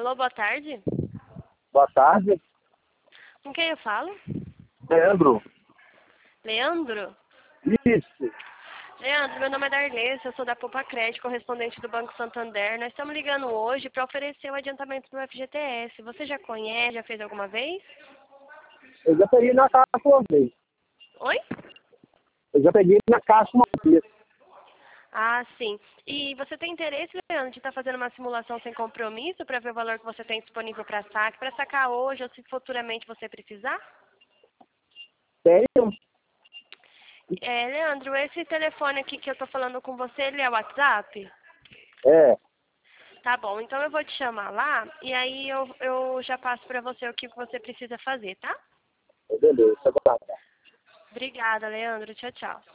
Alô, boa tarde. Boa tarde. Com quem eu falo? Leandro. Leandro? Isso. Leandro, meu nome é Darlessa, eu sou da Poupa Crédito, correspondente do Banco Santander. Nós estamos ligando hoje para oferecer o adiantamento do FGTS. Você já conhece, já fez alguma vez? Eu já peguei na caixa uma vez. Oi? Eu já peguei na caixa uma vez. Ah, sim. E você tem interesse, Leandro, de estar fazendo uma simulação sem compromisso para ver o valor que você tem disponível para sacar hoje ou se futuramente você precisar? Tenho? Leandro, esse telefone aqui que eu tô falando com você, ele é o WhatsApp? É. Tá bom, então eu vou te chamar lá e aí eu já passo para você o que você precisa fazer, tá? Beleza. Obrigada, Leandro. Tchau, tchau.